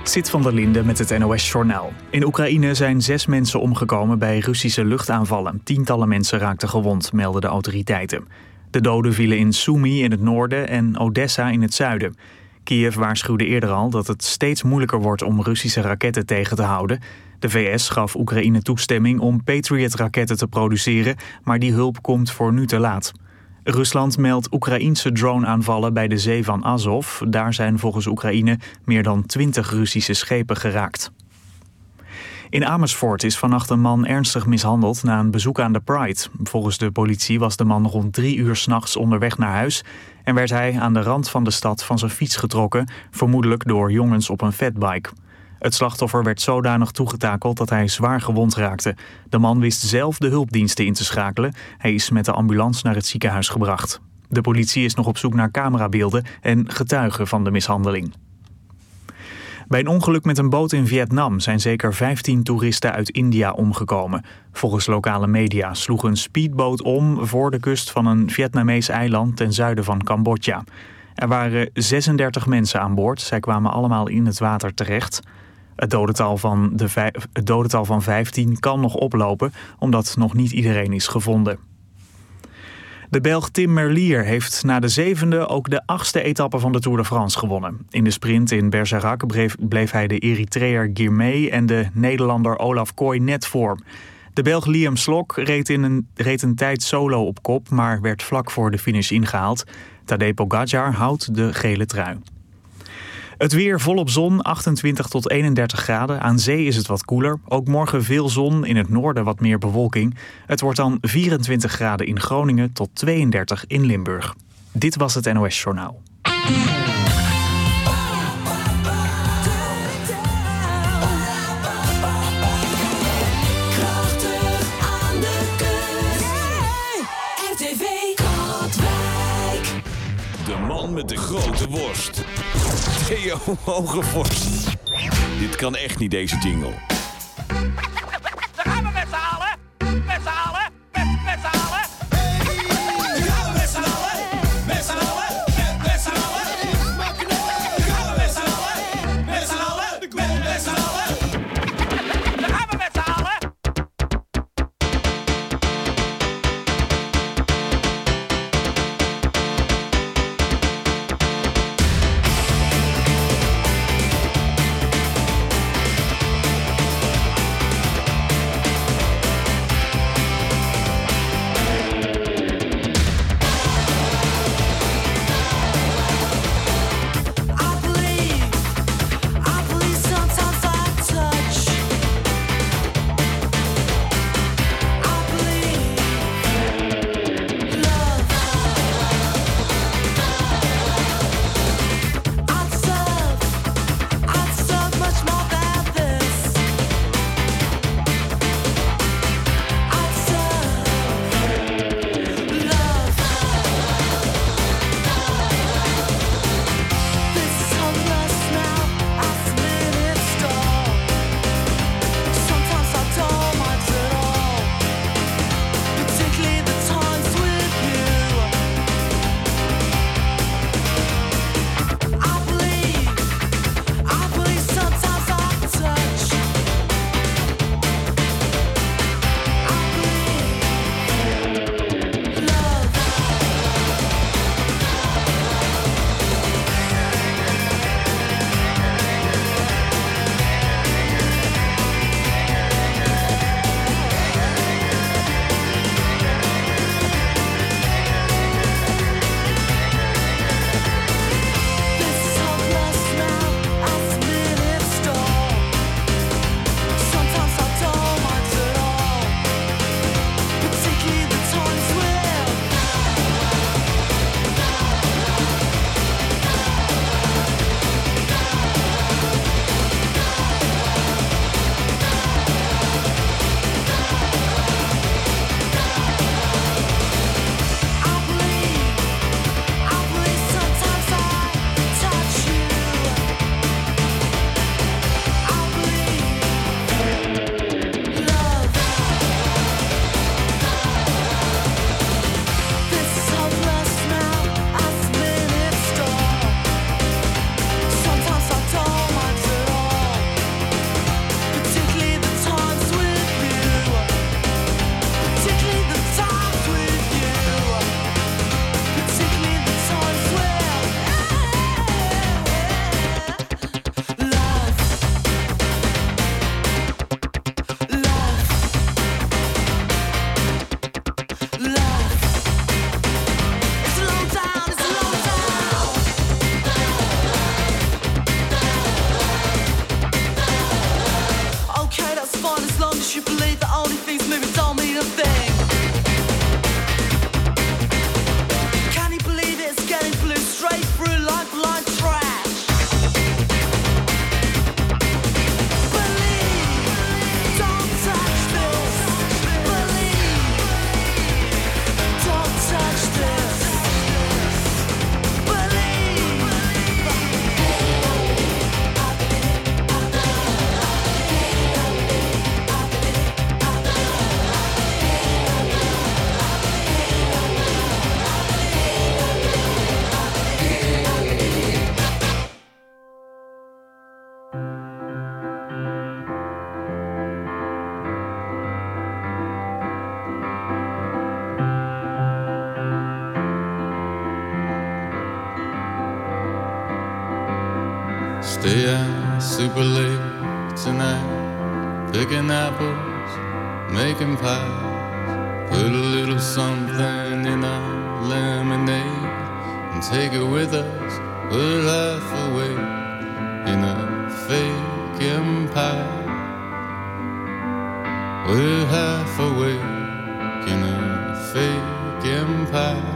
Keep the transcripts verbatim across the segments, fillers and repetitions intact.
Zit van der Linde met het N O S-journaal. In Oekraïne zijn zes mensen omgekomen bij Russische luchtaanvallen. Tientallen mensen raakten gewond, melden de autoriteiten. De doden vielen in Sumy in het noorden en Odessa in het zuiden. Kiev waarschuwde eerder al dat het steeds moeilijker wordt om Russische raketten tegen te houden. De V S gaf Oekraïne toestemming om Patriot-raketten te produceren, maar die hulp komt voor nu te laat. Rusland meldt Oekraïense drone-aanvallen bij de zee van Azov. Daar zijn volgens Oekraïne meer dan twintig Russische schepen geraakt. In Amersfoort is vannacht een man ernstig mishandeld na een bezoek aan de Pride. Volgens de politie was de man rond drie uur 's nachts onderweg naar huis en werd hij aan de rand van de stad van zijn fiets getrokken, vermoedelijk door jongens op een fatbike. Het slachtoffer werd zodanig toegetakeld dat hij zwaar gewond raakte. De man wist zelf de hulpdiensten in te schakelen. Hij is met de ambulance naar het ziekenhuis gebracht. De politie is nog op zoek naar camerabeelden en getuigen van de mishandeling. Bij een ongeluk met een boot in Vietnam zijn zeker vijftien toeristen uit India omgekomen. Volgens lokale media sloeg een speedboot om voor de kust van een Vietnamees eiland ten zuiden van Cambodja. Er waren zesendertig mensen aan boord. Zij kwamen allemaal in het water terecht. Het dodental van, de vijf, het dodental van vijftien kan nog oplopen, omdat nog niet iedereen is gevonden. De Belg Tim Merlier heeft na de zevende ook de achtste etappe van de Tour de France gewonnen. In de sprint in Bergerac bleef, bleef hij de Eritreër Girmay en de Nederlander Olaf Kooi net voor. De Belg Liam Slok reed, in een, reed een tijd solo op kop, maar werd vlak voor de finish ingehaald. Tadej Pogačar houdt de gele trui. Het weer volop zon, achtentwintig tot eenendertig graden. Aan zee is het wat koeler. Ook morgen veel zon, in het noorden wat meer bewolking. Het wordt dan vierentwintig graden in Groningen tot tweeëndertig in Limburg. Dit was het N O S-journaal. De man met de grote worst. Theo Hogevorst. Dit kan echt niet, deze jingle. Daar gaan we met z'n allen. Met z'n allen. Met, met z'n allen. Daar gaan we met z'n allen. Met z'n allen. Met, met z'n allen. Daar gaan we met z'n allen. Met z'n allen. Met, met z'n allen. Daar gaan we met z'n allen. Stay out super late tonight, picking apples, making pies. Put a little something in our lemonade and take it with us. We're half awake in a fake empire. We're half awake in a fake empire.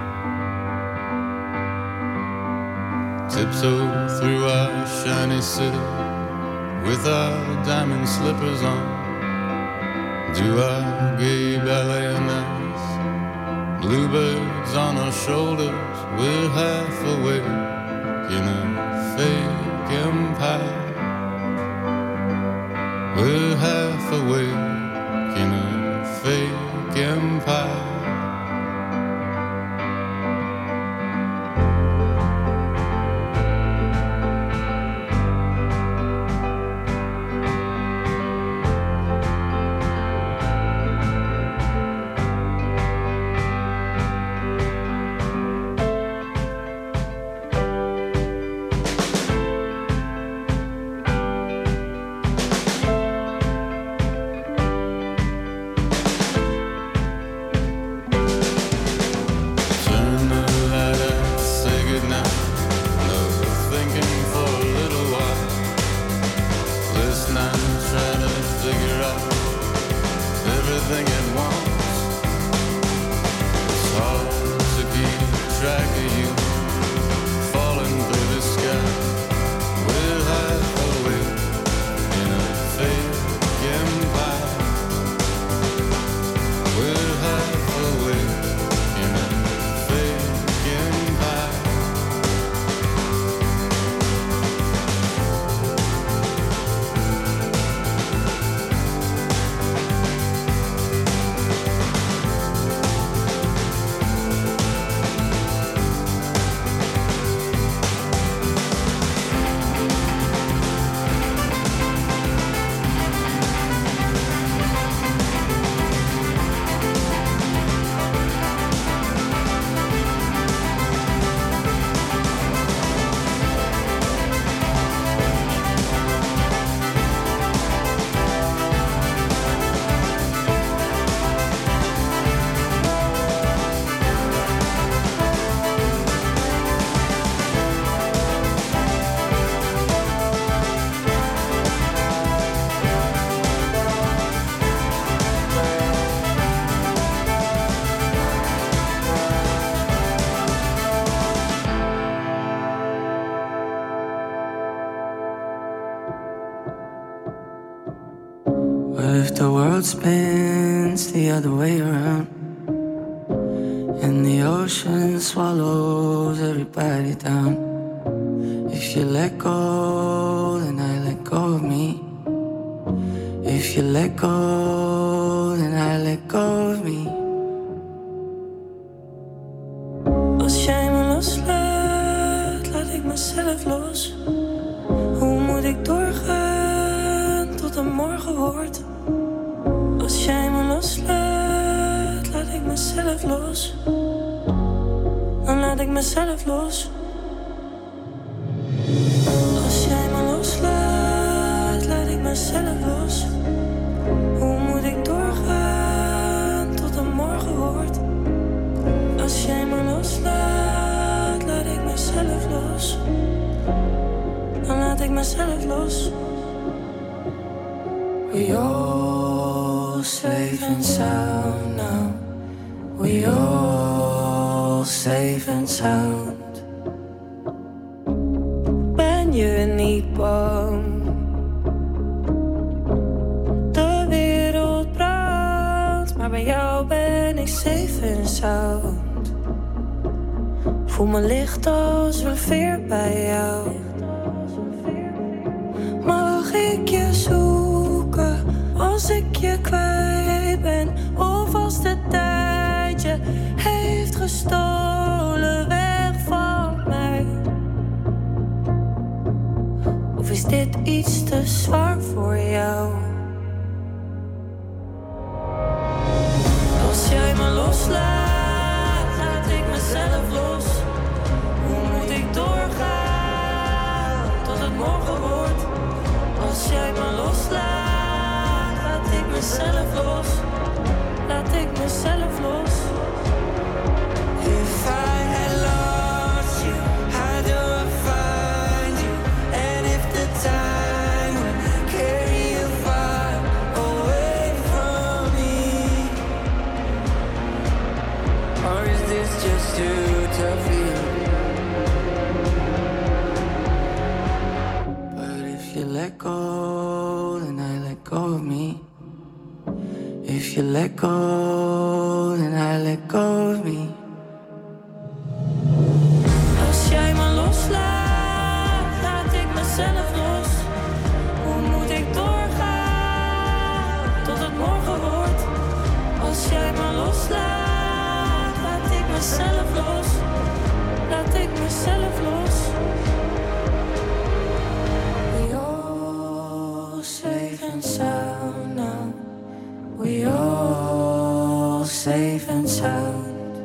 Tiptoe through our shiny city with our diamond slippers on. Do our gay ballet on ice. Bluebirds on our shoulders. We're half awake in a fake empire. We're half awake in a fake empire. The world spins the other way around, and the ocean swallows everybody down. If you let go, then I let go of me. If you let go, then I let go of me. Als jij me loslaat, laat ik mezelf los. Hoe moet ik doorgaan tot het morgen wordt? Als jij me loslaat, laat ik mezelf los. Dan laat ik mezelf los. Als jij me loslaat, laat ik mezelf los. Hoe moet ik doorgaan tot het morgen wordt? Als jij me loslaat, laat ik mezelf los. Dan laat ik mezelf los. We all safe and sound now. We all safe and sound. Ben je niet bang? De wereld brandt, maar bij jou ben ik safe and sound. Voel me licht als een veer bij jou. Mag ik je zoeken als ik je kwijt ben? Of als de tijd je heeft gestolen weg van mij? Of is dit iets te zwaar voor jou? Als jij me loslaat, laat ik mezelf los. Hoe moet ik doorgaan tot het morgen? Als jij me loslaat, laat ik mezelf los. Laat ik mezelf los. If I had lost you, how do I find you? And if the time would carry you far away from me, or is this just too tough for you? But if you let go, then I let go of me. If you let go, then I let go of me. Als jij me loslaat, laat ik mezelf los. Hoe moet ik doorgaan tot het morgen wordt? Als jij me loslaat, laat ik mezelf los. Laat ik mezelf los. We all safe and sound now. We all safe and sound.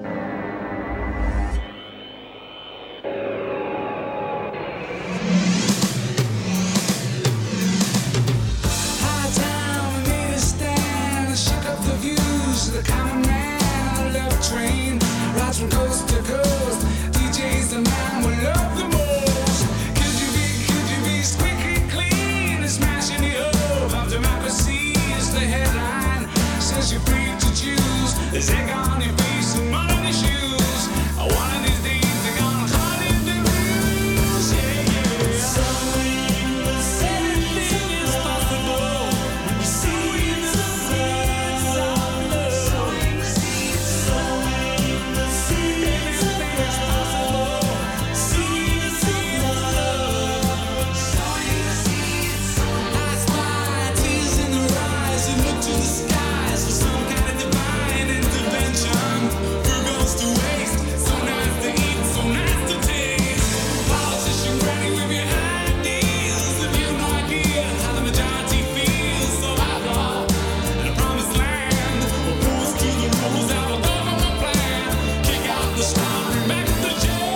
High time, we made a stand, shook up the views. The common man on the left train rides from coast to coast. D J's the man we love the most. Could you be, could you be squeaky clean and smashing the hope of democracy is the headline. Says you're free to choose. There's egg on your face and mud on your shoes. One of these days they're gonna cut in the rules. Yeah, yeah. So anything is possible. You see the seeds of love. Sowing the seeds, sowing the seeds of love. Anything is possible. Seeds of love. Sowing the seeds. I spy tears in the eyes and look to the skies for some kind of divine intervention. Food goes to waste, so nice to eat, so nice to taste. Politician ready with your ideas. If you have no idea how the majority feels, so I thought in a promised land, we'll boost to the rules that will govern the plan. Kick out the strong, bring back the jail.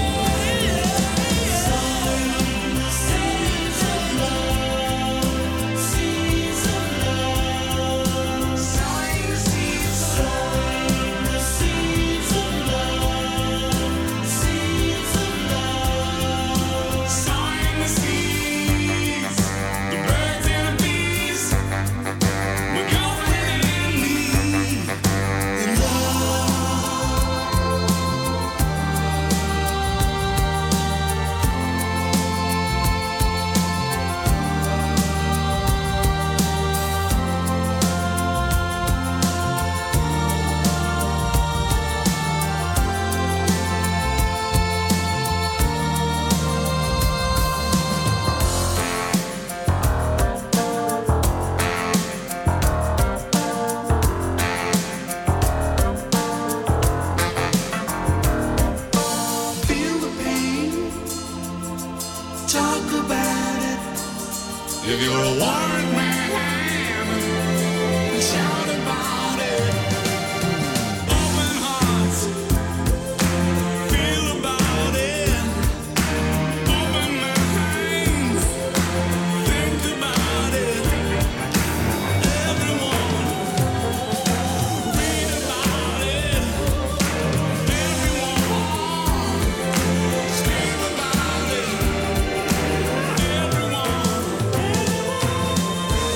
Sowing the seeds of love, seeds of love. Sowing the seeds, sowing the seeds of love, seeds of love. Sowing the seeds, the birds and the bees. We're going in me, in love. Feel the pain, talk about it. If you're a warrant man, shout about it. Open hearts, feel about it. Open minds, think about it. Everyone, read about it. Everyone, scream about it. Everyone, everyone.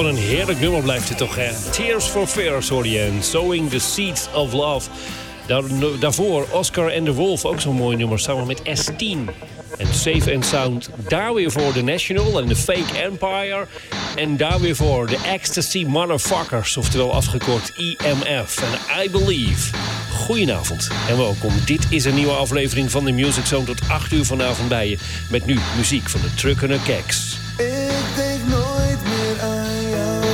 wat een heerlijk nummer blijft het toch, hè? Tears for Fears hoor je en Sowing the Seeds of Love. Daar, daarvoor Oscar and the Wolf, ook zo'n mooi nummer, samen met S tien. En Safe and Sound, daar weer voor The National en The Fake Empire. En daar weer voor The Ecstasy Motherfuckers, oftewel afgekort E M F. En I Believe. Goedenavond en welkom. Dit is een nieuwe aflevering van de Music Zone tot acht uur vanavond bij je. Met nu muziek van de Trucker Keks. Ik denk nooit meer aan jou.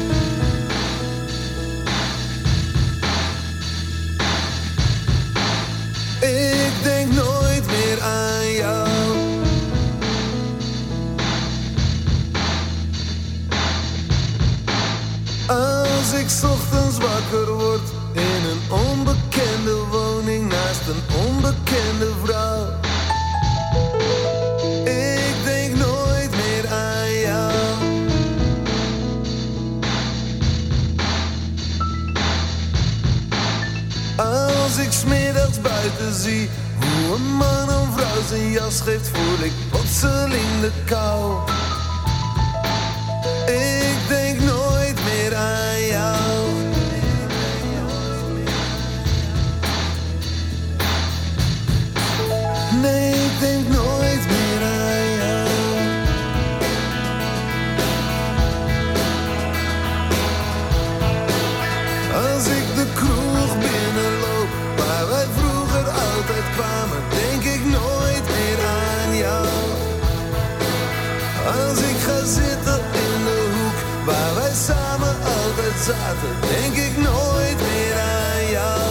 Ik denk nooit meer aan jou. Als ik 's ochtends wakker word in een onbekende woning naast een onbekende vrouw. Ik denk nooit meer aan jou. Als ik 's middags buiten zie hoe een man een vrouw zijn jas geeft, voel ik plotseling de kou. Ik denk nooit meer aan jou. Nee, ik denk nooit meer aan jou. Als ik de kroeg binnenloop waar wij vroeger altijd kwamen, denk ik nooit meer aan jou. Als ik ga zitten in de hoek waar wij samen altijd zaten, denk ik nooit meer aan jou.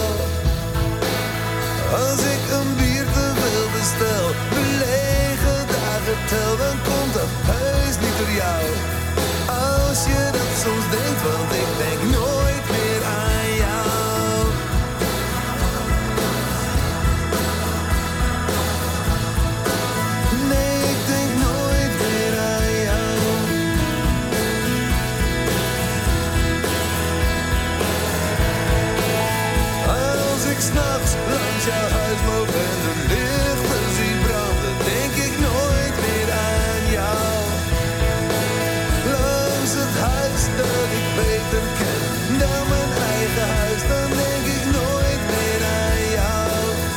Als ik een bier te veel bestel, de lege dagen tel, dan komt dat heus niet door jou. Als je dat soms denkt, want ik denk nooit meer aan jou. Nee, ik denk nooit meer aan jou. Als ik 's nachts langs jouw huis loop en de lichten zie branden, denk ik nooit meer aan jou. Langs het huis dat ik beter ken dan mijn eigen huis, dan denk ik nooit meer aan jou.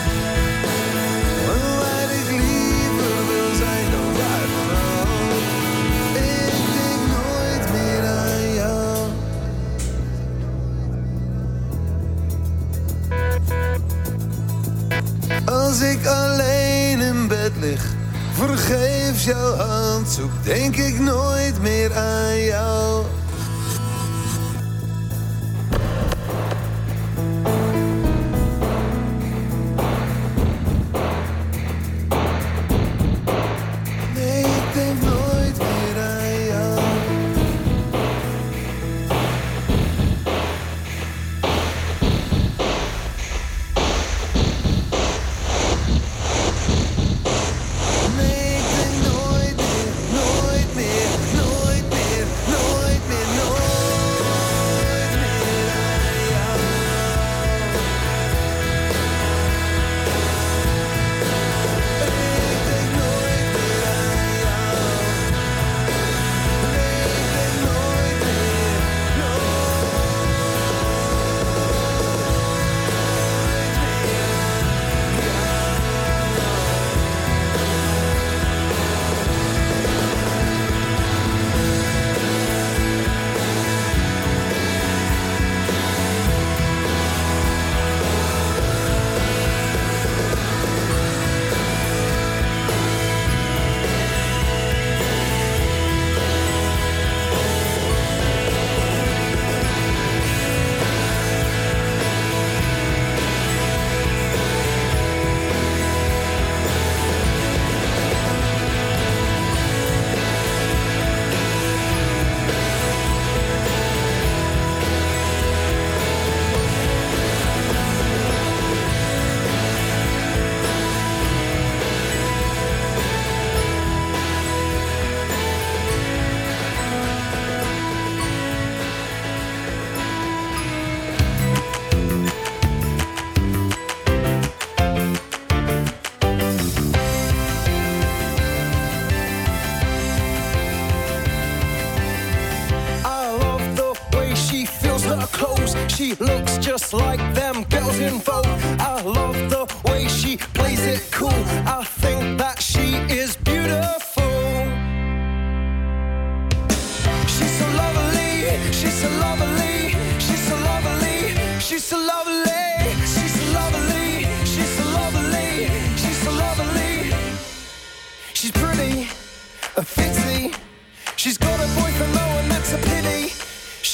Waar ik liever wil zijn dan waar dan ook. Ik denk nooit meer aan jou. Als ik alleen in bed lig, vergeefs jouw handzoek, denk ik nooit meer aan jou. Nee, ik denk nooit meer aan jou. Nee, ik denk nooit meer, nooit meer, nooit meer, nooit meer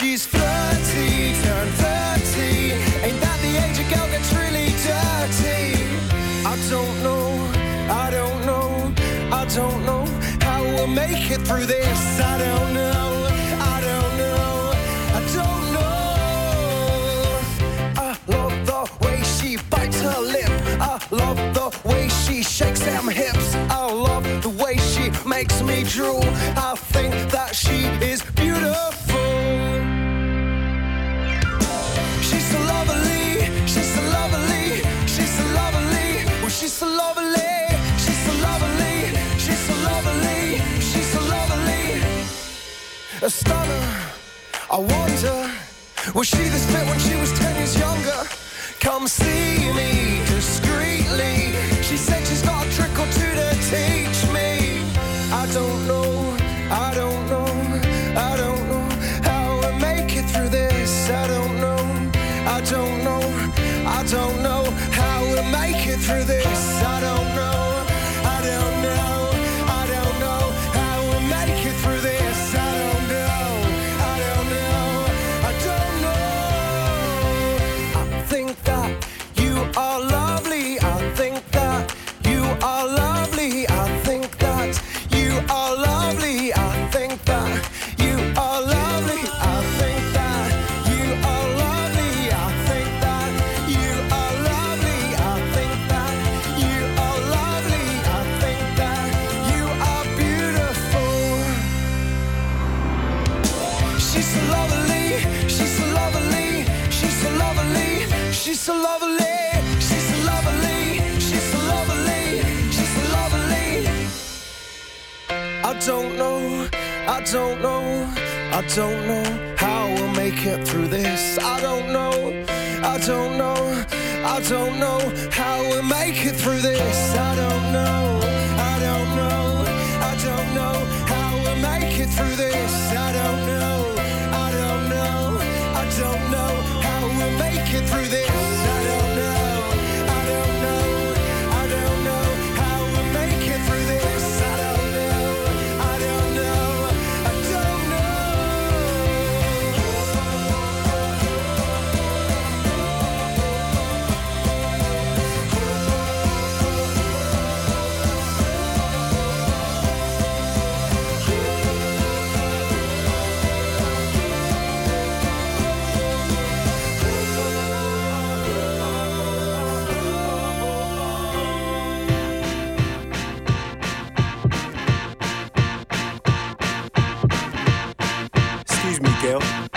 she's flirty, turned thirty. Ain't that the age a girl gets really dirty? I don't know, I don't know, I don't know how we'll make it through this. I don't know, I don't know, I don't know. I love the way she bites her lip. I love the way she shakes them hips. I love the way she makes me drool. I think that she is beautiful. She's so lovely, she's so lovely, she's so lovely. Well, she's so lovely, she's so lovely, she's so lovely, she's so lovely. A stunner, I wonder, was she this fit when she was ten years younger? Come see me discreetly. She said she's got a trick or two to teach me. I don't know, I don't know, I don't know how we'll make it through this. I don't know, I don't know, I don't know how we'll make it through this. I don't know, I don't know, I don't know how we'll make it through this. I don't know, I don't know, I don't know. I think that you are lovely. I think that you are lovely. I think that you are lovely. I think that you are lovely. I think that you are lovely. I think that you are lovely. I think that you are lovely. I think that you are beautiful. She's so lovely. She's so lovely. She's so lovely. She's so lovely. She's so lovely. She's so lovely. She's so lovely. I don't know, I don't know, I don't know how we'll make it through this. I don't know, I don't know, I don't know how we'll make it through this. I don't know, I don't know, I don't know how we'll make it through this. I don't know, I don't know, I don't know how we'll make it through this. I don't know, I don't know, I don't know how we'll make it through this. I don't know, I don't know, I don't know. Excuse me, girl.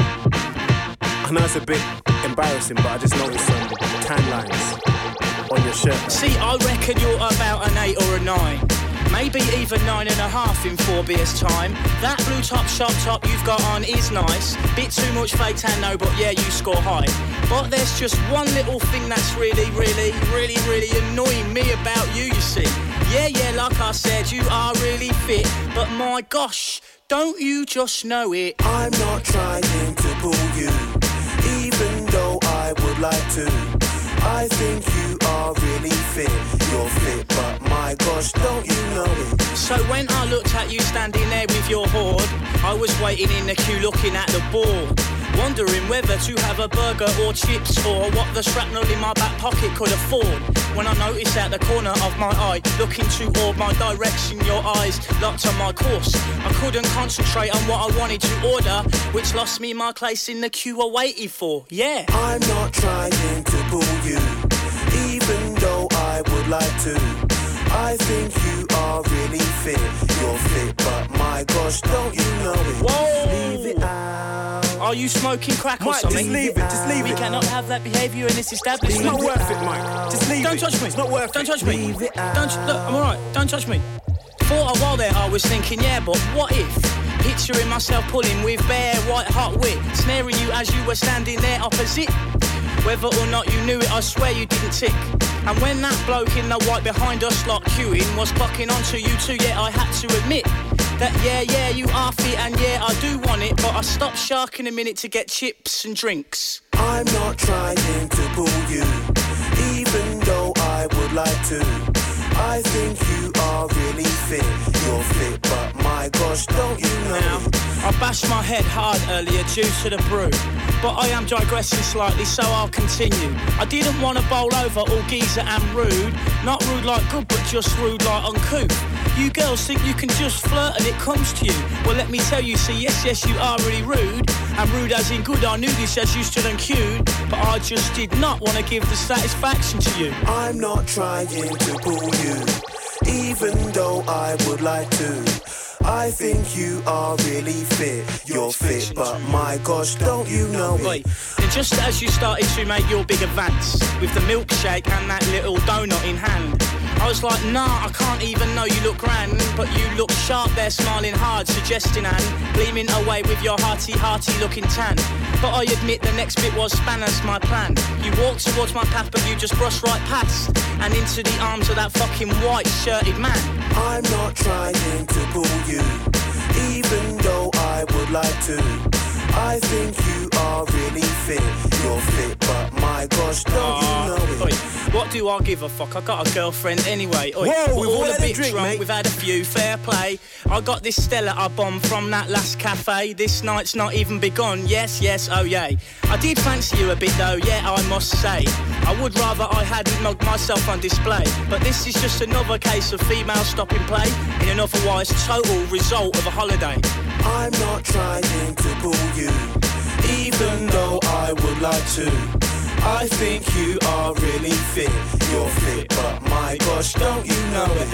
I know it's a bit embarrassing, but I just noticed some tan lines on your shirt. See, I reckon you're about an eight or a nine. Maybe even nine and a half in four beers' time. That blue top, sharp top you've got on is nice. Bit too much fake tan, no, but yeah, you score high. But there's just one little thing that's really, really, really, really annoying me about you, you see. Yeah, yeah, like I said, you are really fit. But my gosh, don't you just know it? I'm not trying to pull you, even though I would like to. I think you are really fit. You're fit, but my gosh, don't you know it? So when I looked at you standing there with your hoard, I was waiting in the queue looking at the board, wondering whether to have a burger or chips or what the shrapnel in my back pocket could afford. When I noticed out the corner of my eye, looking toward my direction, your eyes locked on my course. I couldn't concentrate on what I wanted to order, which lost me my place in the queue I waited for. Yeah. I'm not trying to pull you, even though I would like to. I think you are really fit. You're fit, but my gosh, don't you know it? Whoa! Leave it out. Are you smoking crack or Mike, something? just leave it, just leave we it. We cannot have that behaviour in this establishment. It's not worth it, Mike. Just leave Don't it. touch me. It's not worth Don't it. touch me. Leave it out. Don't look, I'm alright. Don't touch me. For a while there, I was thinking, yeah, but what if? Picturing myself pulling with bare white hot wit, snaring you as you were standing there opposite. Whether or not you knew it, I swear you didn't tick. And when that bloke in the white behind us lot queuing was clocking onto you too, yeah, I had to admit that, yeah, yeah, you are fit and yeah, I do want it, but I stopped sharking a minute to get chips and drinks. I'm not trying to pull you, even though I would like to. I think you are really fit. You're fit, but my gosh, don't you know? Now, I bashed my head hard earlier due to the brew, but I am digressing slightly, so I'll continue. I didn't want to bowl over all geezer and rude. Not rude like good, but just rude like uncouth. You girls think you can just flirt and it comes to you. Well, let me tell you, see, yes, yes, you are really rude. And rude as in good, I knew this as you stood and queued. But I just did not want to give the satisfaction to you. I'm not trying to pull you, even though I would like to. I think you are really fit. You're fit, but my gosh, don't you know it? Wait, and just as you started to make your big advance with the milkshake and that little donut in hand, I was like, nah, I can't even know you look grand. But you look sharp there, smiling hard, suggesting and gleaming away with your hearty, hearty looking tan. But I admit the next bit was Spanish, my plan. You walked towards my path, but you just brushed right past and into the arms of that fucking white-shirted man. I'm not trying to pull you, even though I would like to. I think you are really fit. You're fit, but my gosh, don't uh, you know it? Oi, what do I give a fuck? I got a girlfriend anyway. Oi, Whoa, we're we've all all a had a bit drink, drunk. mate. We've had a few, fair play. I got this Stella I bombed from that last cafe. This night's not even begun. Yes, yes, oh yay. I did fancy you a bit though, yeah, I must say. I would rather I hadn't mugged myself on display. But this is just another case of female stopping play in an otherwise total result of a holiday. I'm not trying to pull you, even though I would like to. I think you are really fit. You're fit, but my gosh, don't you know it?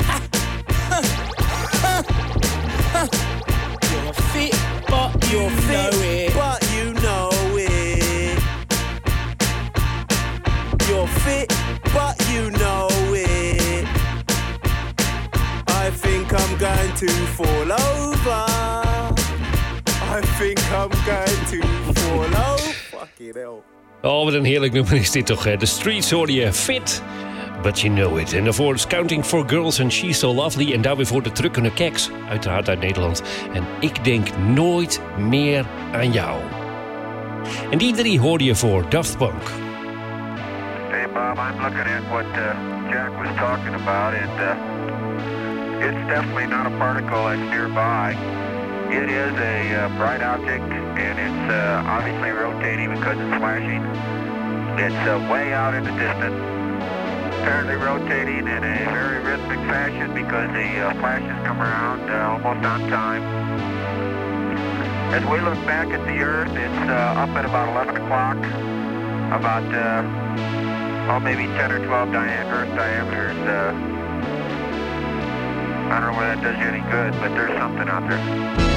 You're fit, but You're you fit, know it. but you know it. You're fit, but you know it. I think I'm going to fall over. I think I'm going to fall over. Fucking hell. Oh, wat een heerlijk nummer is dit toch, hè? The Streets hoorde je, Fit, but you know it. En daarvoor is Counting for Girls and She's So Lovely. En daar weer voor de drukkende Keks, uiteraard uit Nederland. En ik denk nooit meer aan jou. En die drie hoorde je voor Daft Punk. Hey Bob, I'm looking at what uh, Jack was talking about, and uh, it's definitely not a particle that's nearby. It is a uh, bright object, and it's uh, obviously rotating because it's flashing. It's uh, way out in the distance, apparently rotating in a very rhythmic fashion because the uh, flashes come around uh, almost on time. As we look back at the Earth, it's uh, up at about eleven o'clock, about uh, oh, maybe ten or twelve dia- Earth diameters. Uh, I don't know whether that does you any good, but there's something out there.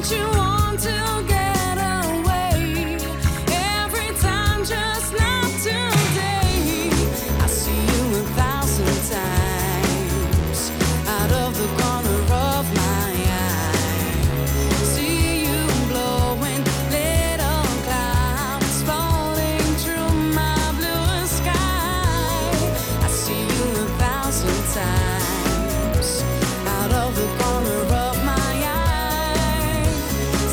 Times out of the corner of my eye.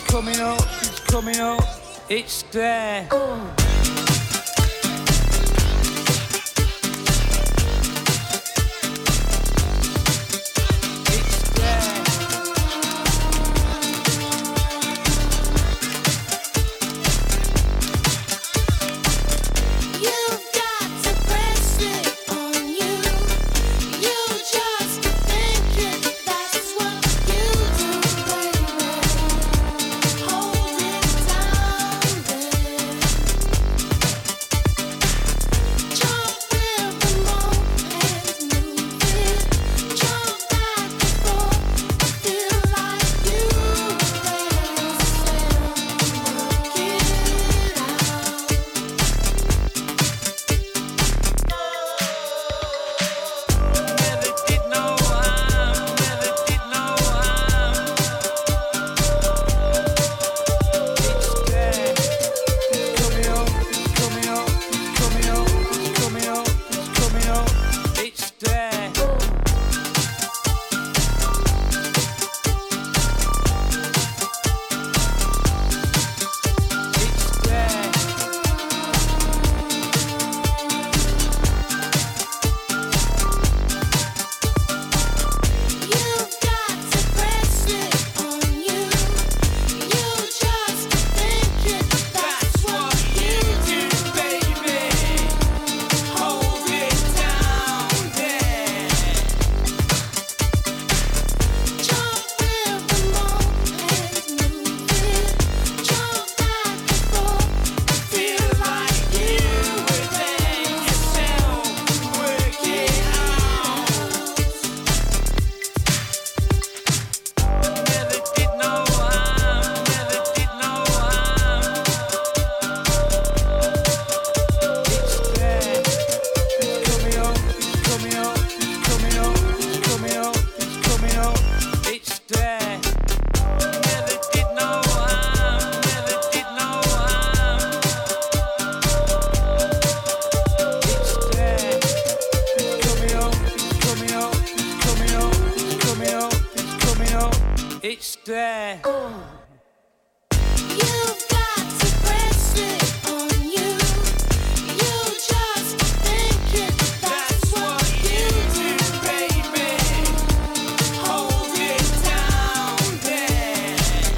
coming up, it's coming up, it's there. It's there. You've got to press it on you. You just think it. That's what you do, baby. Hold it down there.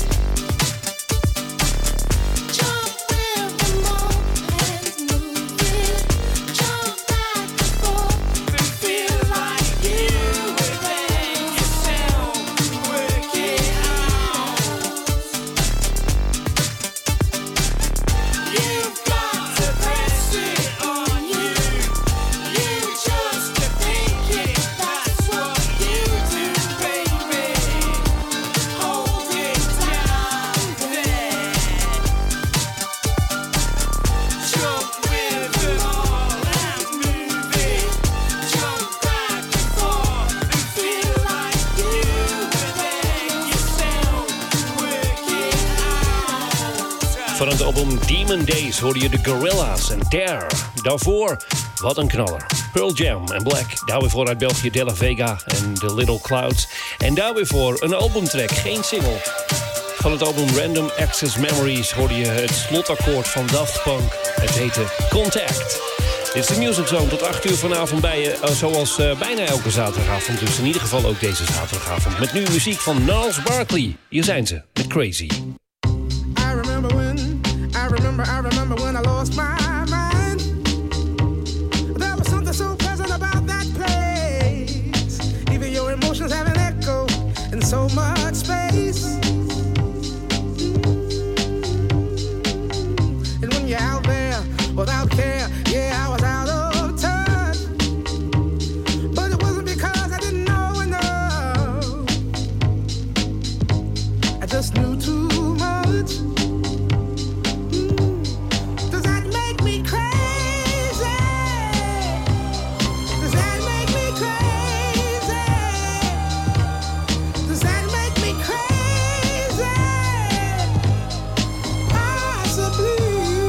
Jump with the moment, move it. Jump back and forth and feel like you within yourself. Work it out. You've got to press it on you. You just think it. That's what you do, baby. Hold it down there. Jump with them all and move it. Jump back and forth and feel like you within yourself. Work it out. Van het album Demon Days hoorde je de Gorillaz en Dare. Daarvoor, wat een knaller. Pearl Jam en Black. Daar weer voor uit België De La Vega en The Little Clouds. En daar weer voor een albumtrack, geen single. Van het album Random Access Memories hoorde je het slotakkoord van Daft Punk. Het heette Contact. Dit is de Music Zone tot acht uur vanavond bij je. eh, Zoals eh, bijna elke zaterdagavond. Dus in ieder geval ook deze zaterdagavond. Met nu muziek van Gnarls Barkley. Hier zijn ze, met Crazy. I remember when, I remember, I remember when I lost my mind. There was something so pleasant about that place. Even your emotions have an echo in so much space. And when you're out there without care, yeah, I was out of touch. But it wasn't because I didn't know enough. I just knew too much. Does that make me crazy? Does that make me crazy? Does that make me crazy? Possibly.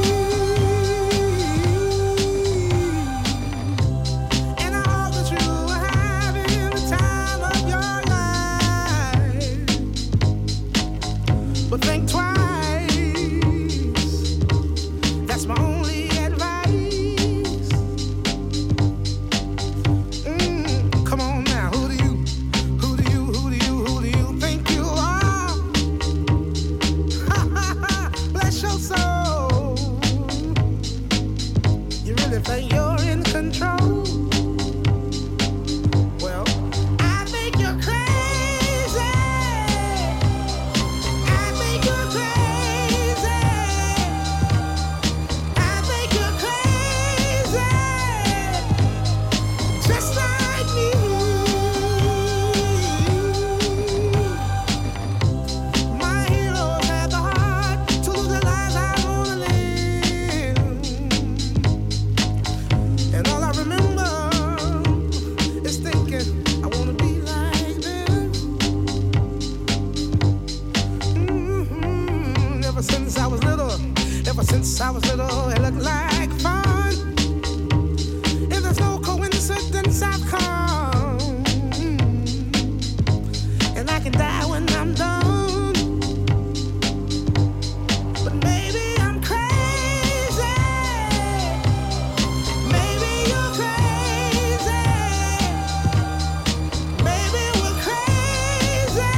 And I hope that you are having the time of your life. But think think twice. That's my only advice. Mm, come on now, who do you, who do you, who do you, who do you think you are? Bless your soul. You really think you're in control? Well, I think you're crazy. I think you're crazy. I think you're crazy. Just like me. My heroes had the heart to lose the lives I wanna live. And all I remember is thinking I wanna be like them. Mhm. Ever since I was little, ever since I was little, it looked like fun. If there's no coincidence, I've come, and I can die when I'm done. But maybe I'm crazy. Maybe you're crazy. Maybe we're crazy.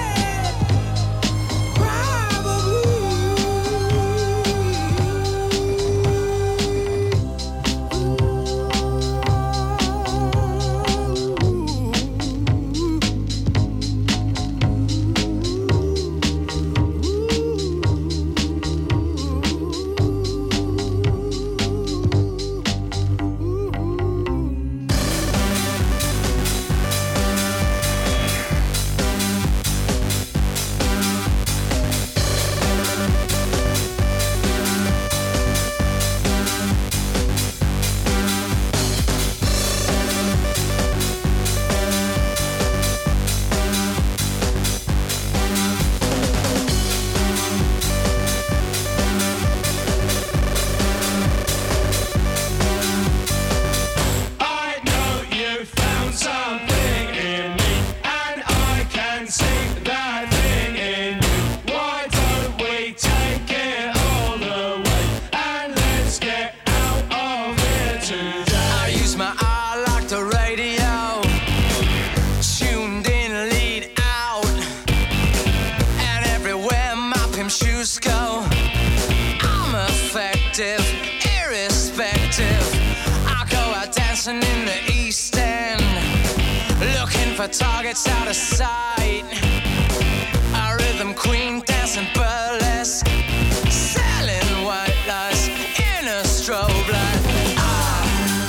I know you found something in me, and I can see that thing in you. Why don't we take it all away and let's get out of here today? I use my eye like the radio, tuned in, lead out, and everywhere my pimp shoes go, I'm effective, irrespective. I go out dancing in the East End, looking for targets out of sight. A rhythm queen dancing burlesque, selling white lies in a strobe light. I,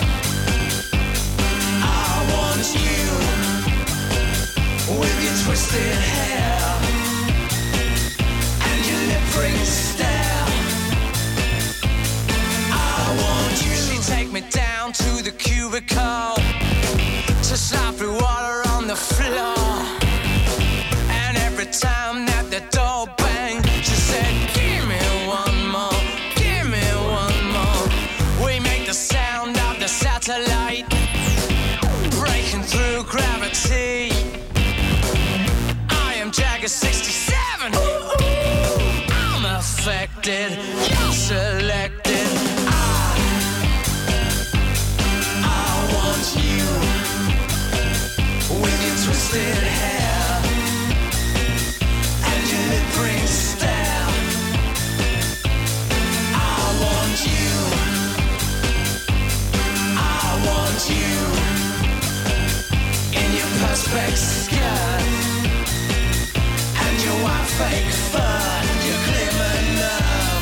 I want you with your twisted hair and your lip ring stare. I want you. She take me down to the cubicle to slide through water on the floor. And every time that the door banged, she said, give me one more, give me one more. We make the sound of the satellite, breaking through gravity. I am Jagger sixty-seven. I'm affected, you're selected. I, I want you with your twisted hair and your lip ring stare. I want you. I want you in your perspex skirt and your white fake fur, your glimmer nerve.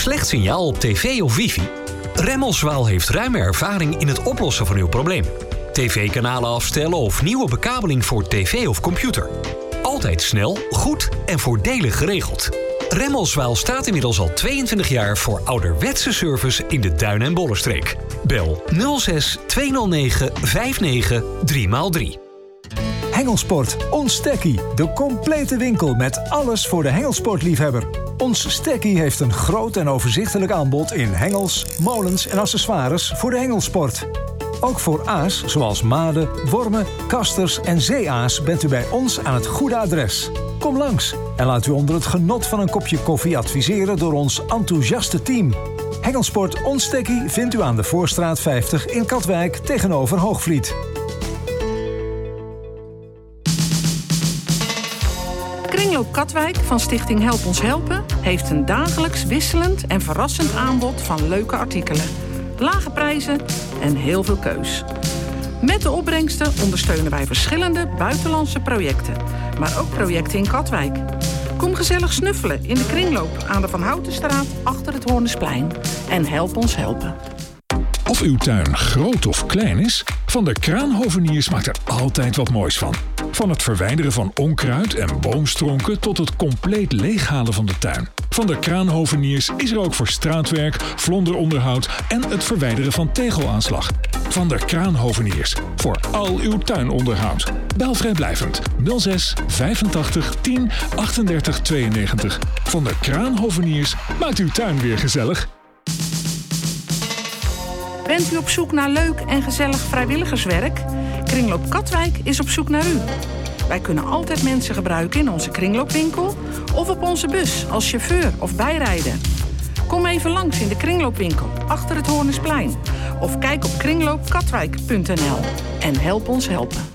Slecht signaal op tv of wifi? Remmelswaal heeft ruime ervaring in het oplossen van uw probleem. tv-kanalen afstellen of nieuwe bekabeling voor tv of computer. Altijd snel, goed en voordelig geregeld. Remmelswaal staat inmiddels al tweeëntwintig jaar voor ouderwetse service in de Duin- en Bollenstreek. Bel nul zes tweehonderd negen vijfennegentig drie maal drie. Hengelsport, ons stekkie. De complete winkel met alles voor de hengelsportliefhebber. Ons stekkie heeft een groot en overzichtelijk aanbod in hengels, molens en accessoires voor de hengelsport. Ook voor aas, zoals maden, wormen, kasters en zeeaas bent u bij ons aan het goede adres. Kom langs en laat u onder het genot van een kopje koffie adviseren door ons enthousiaste team. Hengelsport Ons Stekkie vindt u aan de Voorstraat vijftig in Katwijk tegenover Hoogvliet. Kringloop Katwijk van Stichting Help Ons Helpen heeft een dagelijks wisselend en verrassend aanbod van leuke artikelen. Lage prijzen en heel veel keus. Met de opbrengsten ondersteunen wij verschillende buitenlandse projecten, maar ook projecten in Katwijk. Kom gezellig snuffelen in de kringloop aan de Van Houtenstraat achter het Hoornesplein en help ons helpen. Of uw tuin groot of klein is, Van der Kraanhoveniers maakt er altijd wat moois van. Van het verwijderen van onkruid en boomstronken tot het compleet leeghalen van de tuin. Van der Kraanhoveniers is er ook voor straatwerk, vlonderonderhoud en het verwijderen van tegelaanslag. Van der Kraanhoveniers, voor al uw tuinonderhoud. Bel vrijblijvend nul zes vijfentachtig tien achtendertig tweeënnegentig. Van der Kraanhoveniers maakt uw tuin weer gezellig. Bent u op zoek naar leuk en gezellig vrijwilligerswerk? Kringloop Katwijk is op zoek naar u. Wij kunnen altijd mensen gebruiken in onze kringloopwinkel of op onze bus als chauffeur of bijrijder. Kom even langs in de kringloopwinkel achter het Hoornesplein of kijk op kringloop katwijk punt n l en help ons helpen.